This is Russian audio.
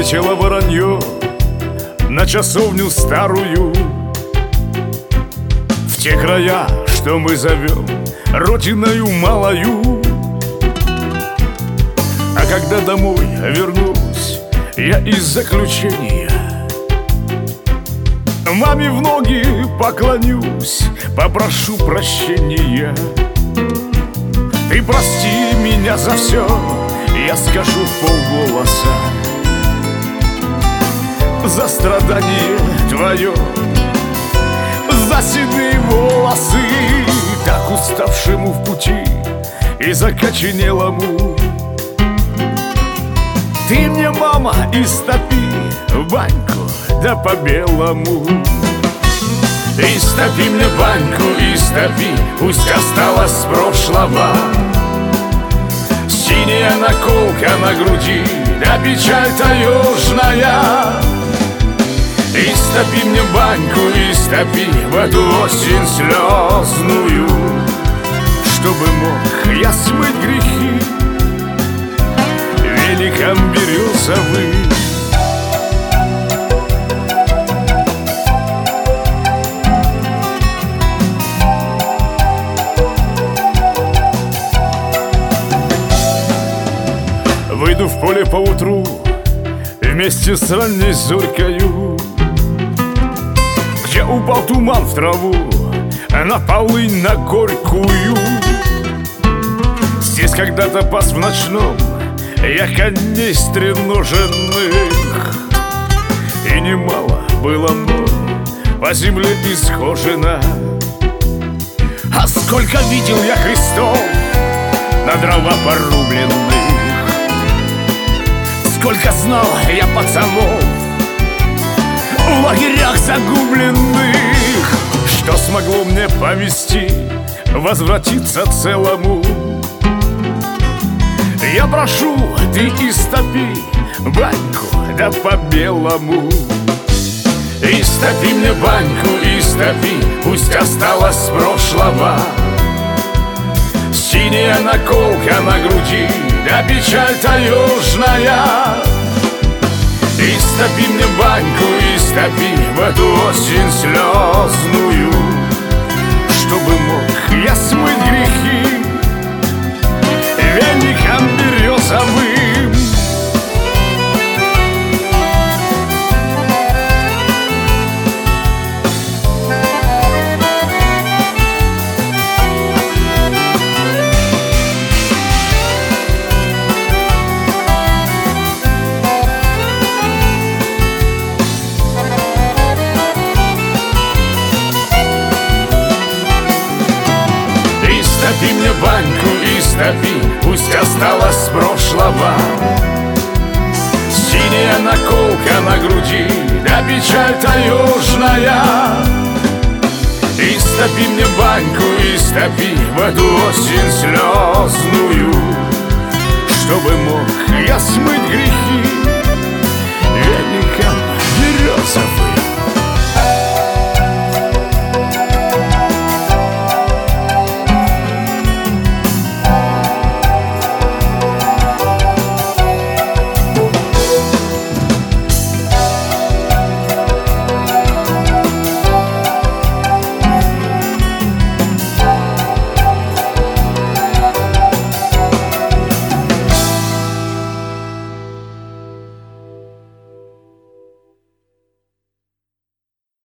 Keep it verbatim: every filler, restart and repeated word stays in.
Прилетело воронье на часовню старую, в те края, что мы зовем родиною малою. А когда домой вернусь я из заключения, маме в ноги поклонюсь, попрошу прощения. Ты прости меня за все, я скажу вполголоса, за страдание твое, за седые волосы, так уставшему в пути и закоченелому. Ты мне, мама, истопи в баньку, да по-белому. Истопи мне баньку, истопи, пусть осталось с прошлого синяя наколка на груди, да печаль таежная. Истопи мне баньку, истопи в эту осень слезную, чтобы мог я смыть грехи веником березовым. Выйду в поле поутру вместе с ранней зорькою, где упал туман в траву, на полынь, на горькую. Здесь когда-то пас в ночном я коней стреноженных, и немало было мной по земле исхожено. А сколько видел я крестов на дрова порубленных, сколько знал я пацанов в лагерях загубленных, что смогло мне повести возвратиться целому. Я прошу, ты истопи баньку, да по-белому. Истопи мне баньку, истопи, пусть осталось с прошлого синяя наколка на груди, да печаль таежная. Истопи мне баньку, истопи в эту осень слезную, чтобы мог я смыть грехи веником березовым. Истопи мне баньку, истопи, пусть осталось с прошлого синяя наколка на груди, да печаль таежная. Истопи мне баньку, истопи в эту осень слезную, чтобы мог я смыть грехи веником березовым.